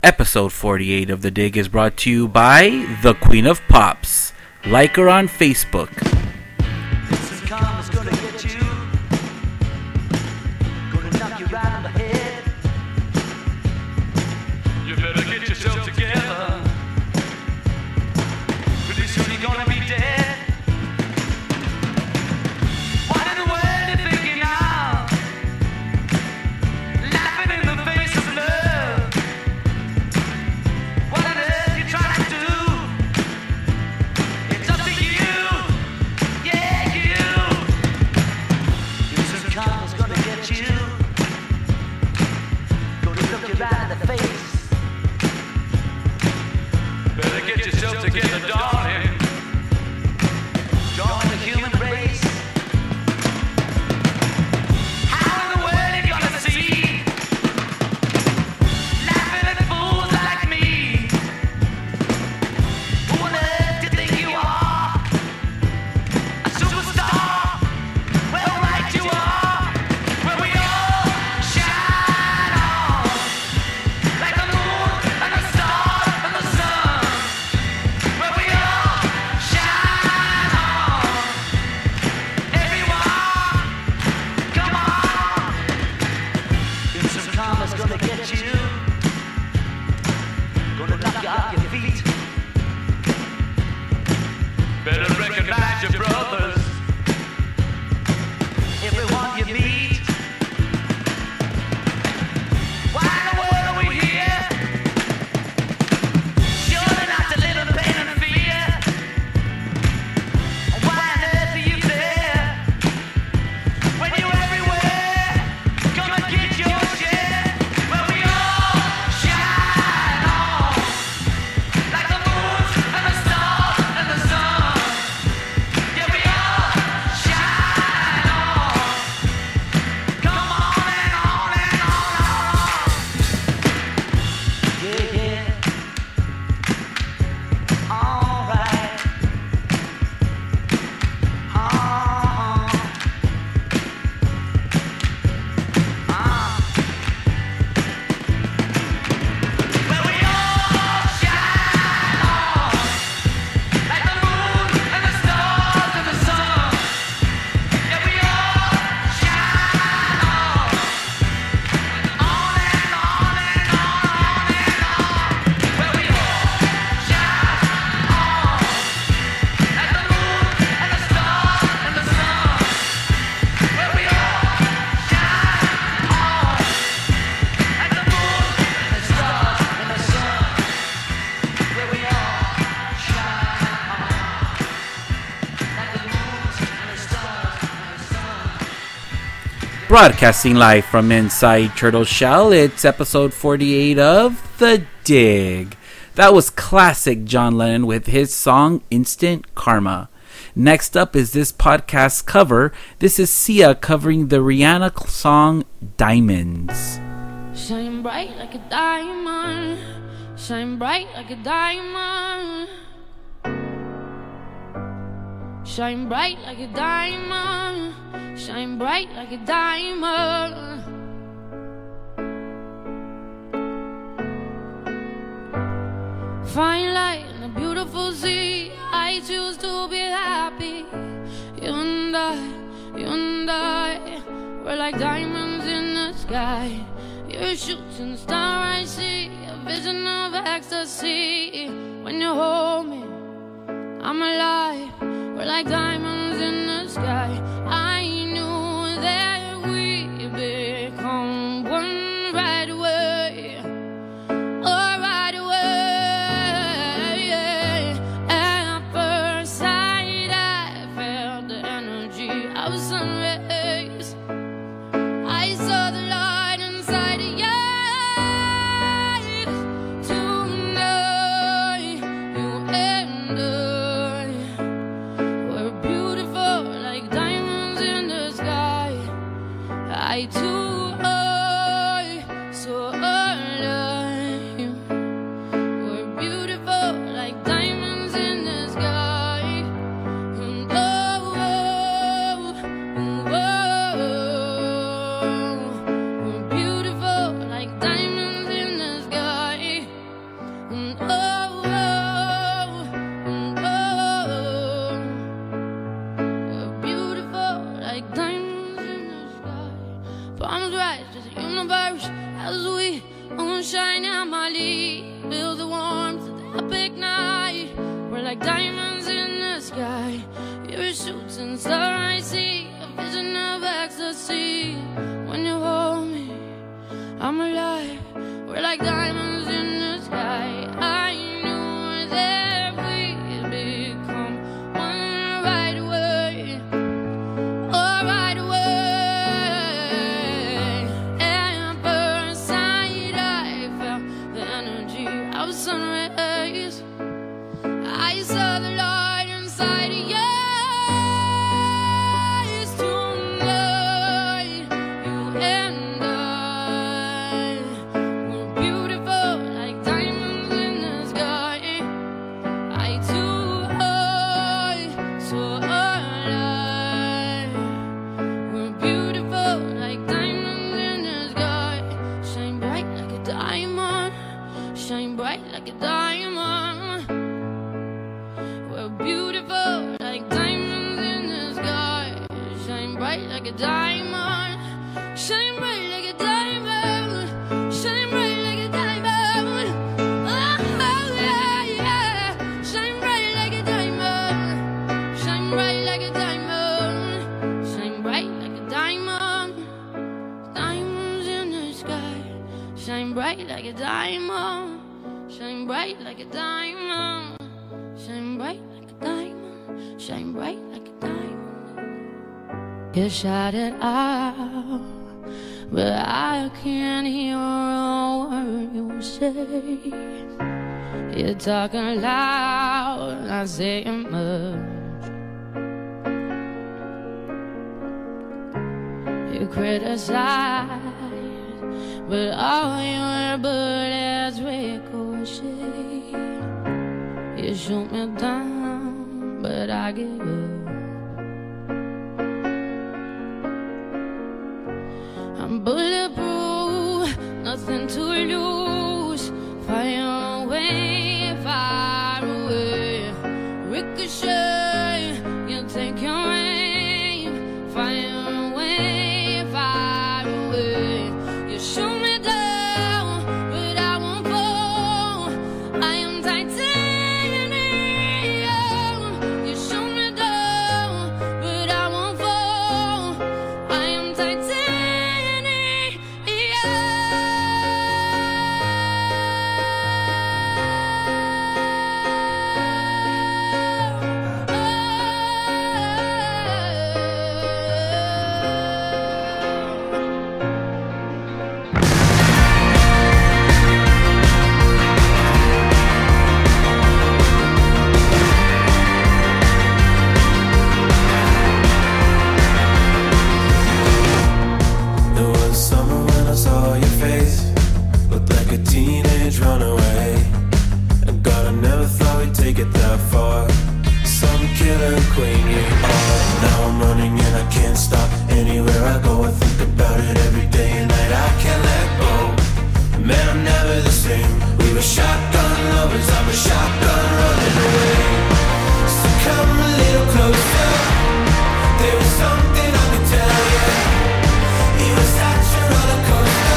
Episode 48 of The Dig is brought to you by the Queen of Pops. Like her on Facebook. This karma's gonna get you. Gonna knock you right on the head. You better get yourself together. Pretty soon you're gonna be dead. What in the world you thinking now? Laughing in the face of love. What on earth you trying to do? It's up to you. Yeah, you. This karma's gonna get you. Gonna look you right in the face. Better get yourself together, darling. Join the human race. How in the world you gonna see? Laughing at fools like me. Who on earth do you think you are? A superstar? Well, right you are. Where we all shine on. Like the moon and the stars and the sun. Where we all shine on. Everyone, come on. This karma's gonna get you. Gonna knock you off your feet. Better recognize your brothers. Everyone you meet. Why in the world are we here? Surely not to live in pain and fear. Why on earth are you there? When you're everywhere, come and get your share. Where we all shine on. Like the moon and the stars and the sun. Yeah, we all shine on. Come on and on and on. Yeah, yeah. All right. Where we all shine on. Like the moon and the stars and the sun. Yeah, we all shine on. On and on and on and on. Where we all shine on. Like the moon and the stars and the sun. Where we all shine on. Like the moon and the stars and the sun. Where we all shine on. Like the moon and the stars and the sun. Broadcasting live from inside Turtle Shell, it's episode 48 of The Dig. That was classic John Lennon with his song Instant Karma. Next up is this podcast cover. This is Sia covering the Rihanna song Diamonds. Shine bright like a diamond. Shine bright like a diamond. Shine bright like a diamond. Shine bright like a diamond. Fine light in a beautiful sea. I choose to be happy. You and I, we're like diamonds in the sky. You're a shooting star, I see a vision of ecstasy. When you hold me, I'm alive. We're like diamonds in the sky. I knew that we'd become one right away. Oh, right away. At first sight, I felt the energy of sun rays. I saw the light inside of your eyes. Tonight, you and I were beautiful like diamonds. And oh, and oh, you're beautiful like diamonds in the sky. Palms rise to the universe as we moonshine and Molly. Feel the warmth of the epic night. We're like diamonds in the sky. You're a shooting star I see, a vision of ecstasy. When you hold me, I'm alive. We're like diamonds in the sky. I knew that we'd become one right away. Oh, right away. At first sight, I felt the energy of sun rays. I saw the light inside of you. Shine bright like a diamond. We're beautiful like diamonds in the sky. Shine bright like a diamond. Shine bright like a diamond. Shine bright like a diamond. Oh, yeah, yeah. Shine bright like a diamond. Shine bright like a diamond. Shine bright like a diamond. Diamonds in the sky. Shine bright like a diamond. Shine bright like a diamond. Shine bright like a diamond. Shine bright like a diamond. You shout it out, but I can't hear a word you say. You're talking loud, not saying much. You criticize, but all your bullets ricochet. You shoot me down, but I give up. I'm bulletproof, nothing to lose. Fire away, fire away. Ricochet, you take your aim. Fire away, fire away. You shoot me down, but I won't fall. I am titanium. You shoot me down, but I won't fall. I am titanium. Teenage runaway. And God, I never thought we'd take it that far. Some killer queen you are. Now I'm running and I can't stop. Anywhere I go, I think about it every day and night. I can't let go. Man, I'm never the same. We were shotgun lovers. I'm a shotgun running away. So come a little closer. There was something I could tell you. It was such a roller coaster.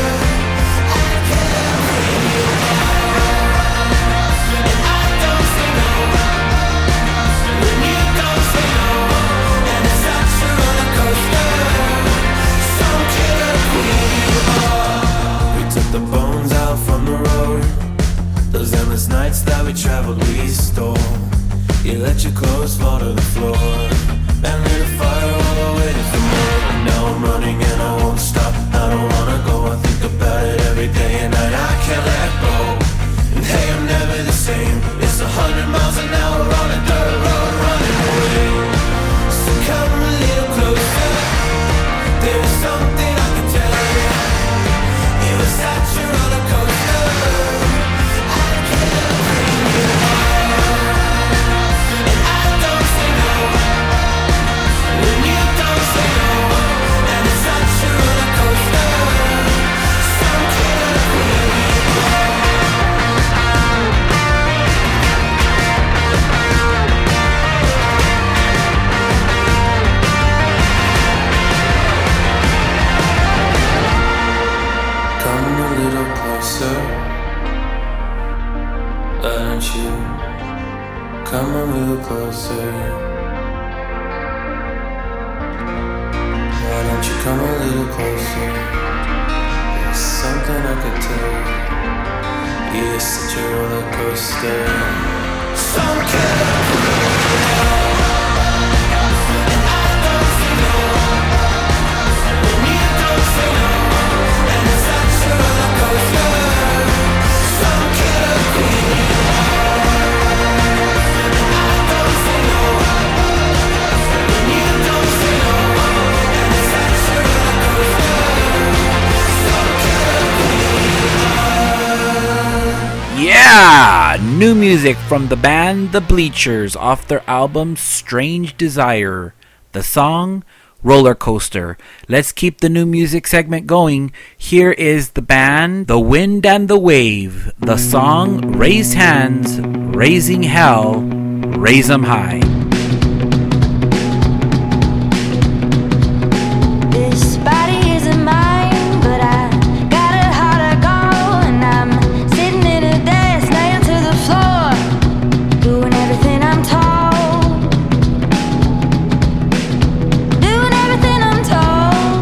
The bones out from the road. Those endless nights that we traveled, we stole. You let your clothes fall to the floor and lit a fire while I waited for more. Now I'm running and I won't stop. I don't wanna go, I think about it every day and night. I can't let go. And hey, I'm never the same. It's 100 miles an hour on a dirt road running away. So come a little closer. There was something I could tell you. It was such a roller coaster. I can't bring you on. And I don't say no when you don't say no. And it's such a roller coaster. Some killer queen you are. don't you come a little closer? Why don't you come a little closer? There's something I could tell. You're such a roller coaster. Some kid. Yeah! New music from the band The Bleachers off their album Strange Desire. The song, Roller Coaster. Let's keep the new music segment going. Here is the band The Wind and the Wave. The song, Raise Hands, Raising Hell, Raise 'em High. This body isn't mine, but I got a heart of gold, and I'm sitting in a desk nailed to the floor, doing everything I'm told. Doing everything I'm told.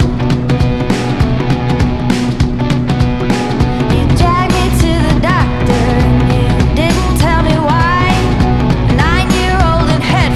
You dragged me to the doctor, and you didn't tell me why. 9-year-old and head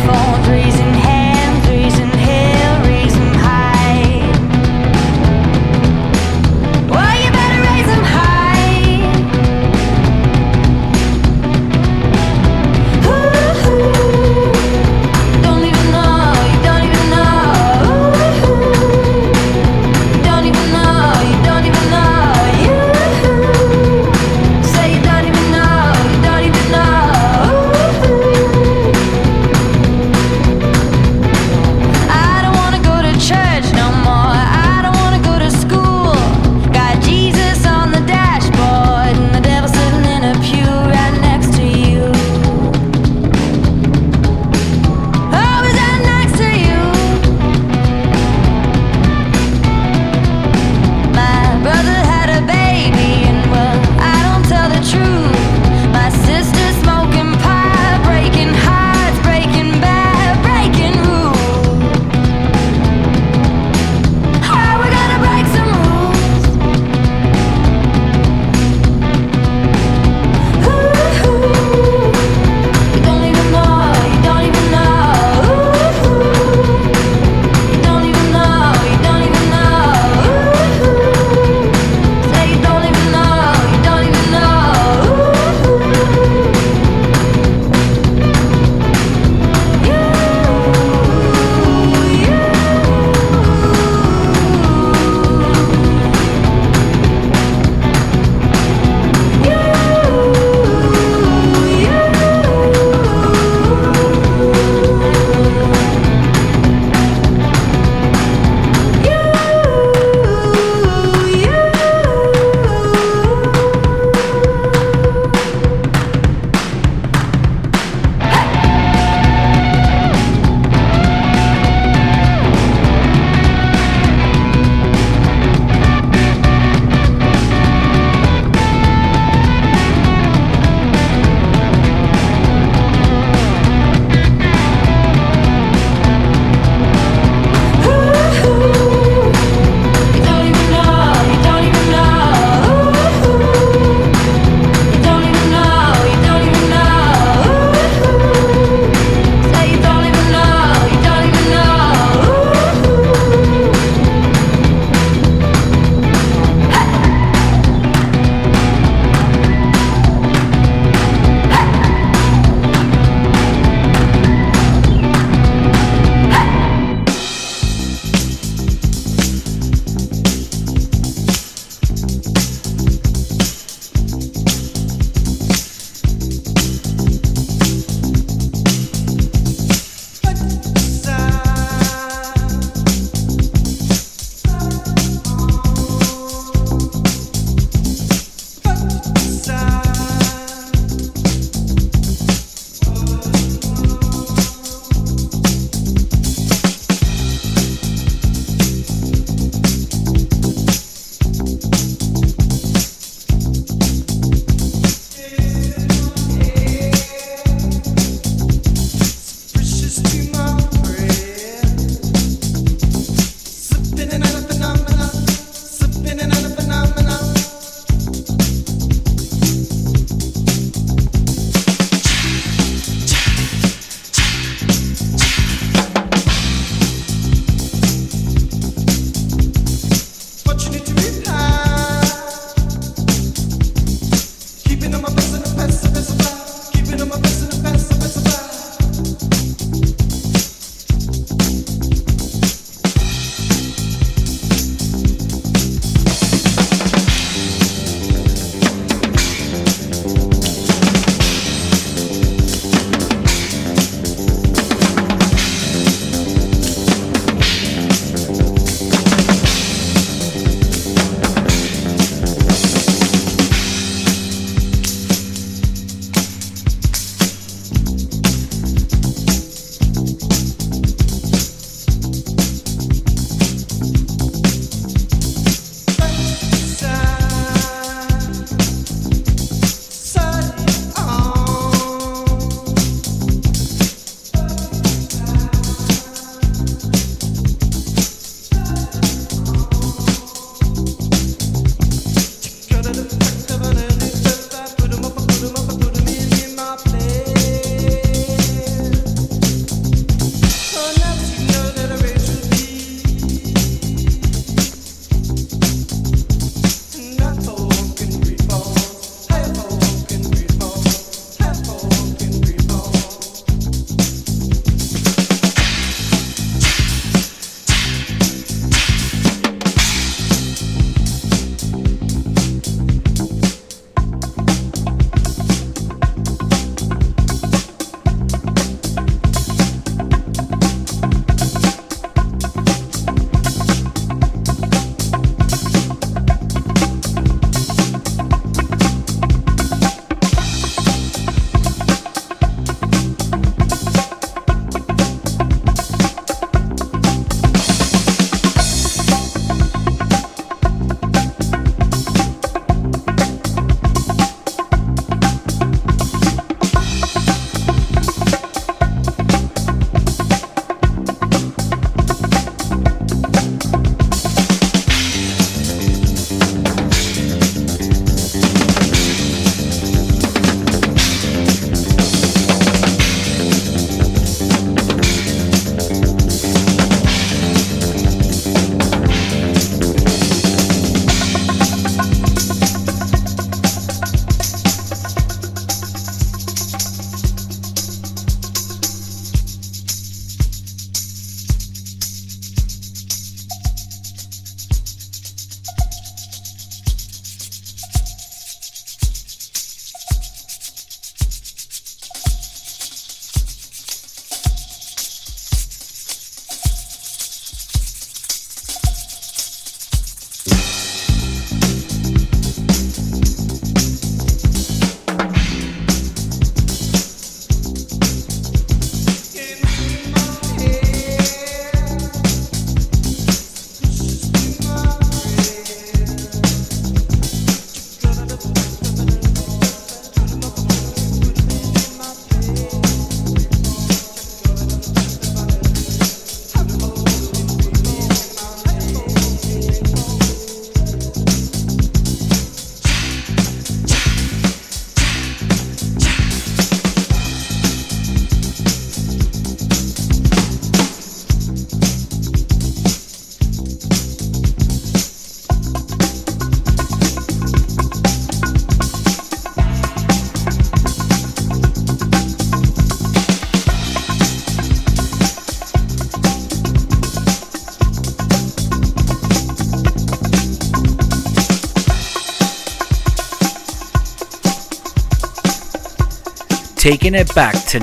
Taking it back to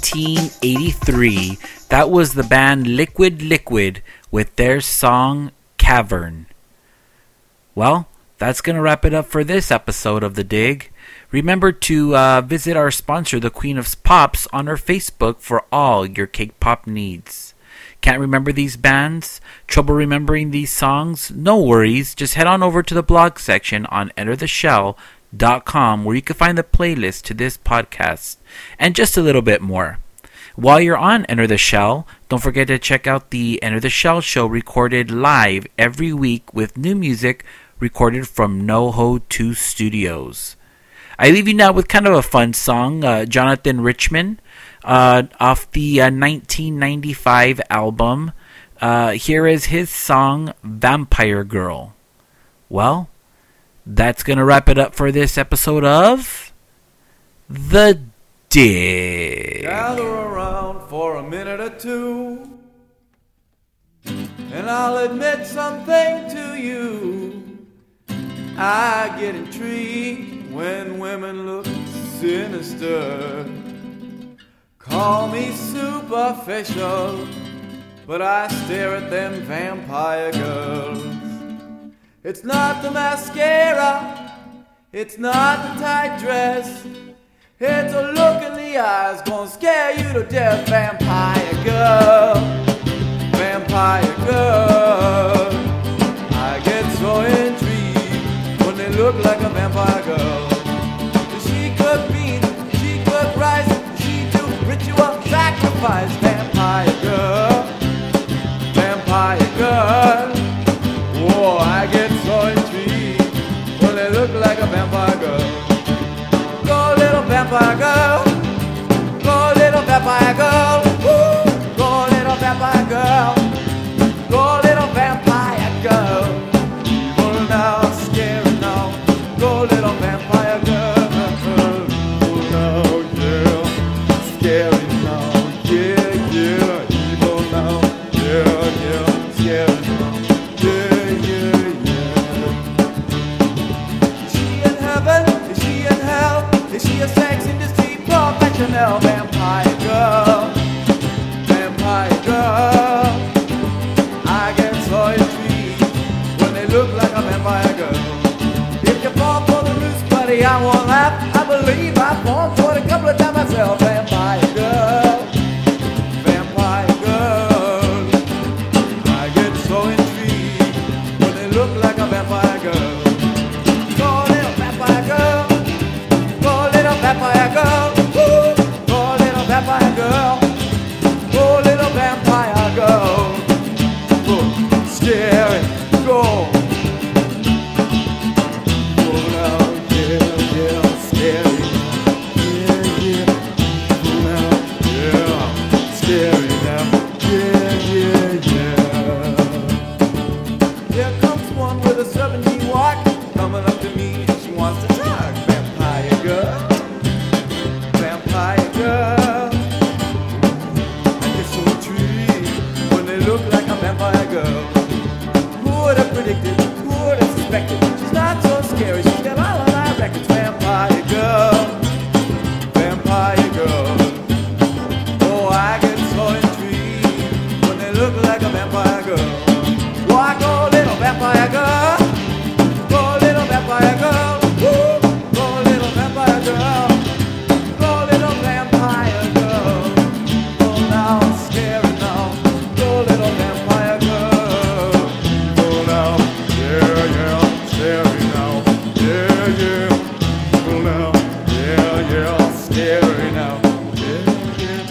1983, that was the band Liquid Liquid with their song Cavern. Well, that's going to wrap it up for this episode of The Dig. Remember to visit our sponsor, the Queen of Pops, on her Facebook for all your cake pop needs. Can't remember these bands? Trouble remembering these songs? No worries, just head on over to the blog section on entertheshell.com where you can find the playlist to this podcast and just a little bit more. While you're on Enter the Shell, don't forget to check out the Enter the Shell show recorded live every week with new music recorded from NoHo 2 Studios. I leave you now with kind of a fun song, Jonathan Richman, off the 1995 album. Here is his song, Vampire Girl. Well, that's going to wrap it up for this episode of The Dig. Gather around for a minute or two, and I'll admit something to you. I get intrigued when women look sinister. Call me superficial, but I stare at them vampire girls. It's not the mascara, it's not the tight dress, it's a look in the eyes gonna scare you to death. Vampire girl, vampire girl. I get so intrigued when they look like a vampire girl. She could beat, she could rise, she do ritual sacrifice. Vampire girl, vampire girl. Whoa, I get so intrigued when they look like a vampire girl. Go little vampire girl, go little vampire girl, woo! Go little vampire girl, go little vampire girl. Evil now, scary now, go little vampire girl. Evil now, yeah, scary now, yeah, yeah. Evil now, yeah, yeah, scary now, yeah, yeah, yeah. Is she in heaven? Is she in hell? Is she a sex industry professional? Vampire girl, vampire girl. I get so intrigued when they look like a vampire girl. If you fall for the loose, buddy, I won't laugh. I believe I've fallen for it a couple of times myself. Vampire girl, vampire girl. I get so intrigued when they look like a vampire girl. Go little vampire girl, go little vampire girl, woo! Go little vampire girl, go little vampire girl. Go, scary, go. Go now, yeah, yeah, scary. Yeah, yeah. Go now, yeah, scary now. Yeah, yeah, yeah. Here comes one with a 17 walk, coming up to me, she wants to talk. Vampire girl, vampire girl. I get so intrigued when they look like a vampire girl. Who would have predicted? Who would have suspected? She's not so scary, she's got all of my records. Vampire girl, vampire girl. Oh, I get so intrigued when they look like a vampire girl. Why go little vampire girl? Go little vampire girl. Woo! Go little vampire girl. Go little vampire girl. Go now, scary now. Go little vampire girl. Go now, yeah, yeah, scary now. Yeah, yeah. Go now, yeah, yeah, scary now. Yeah, yeah.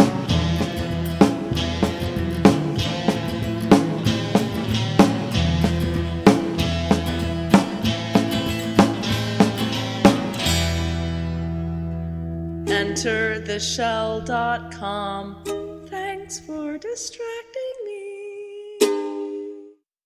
Enter theshell.com. Thanks for distracting.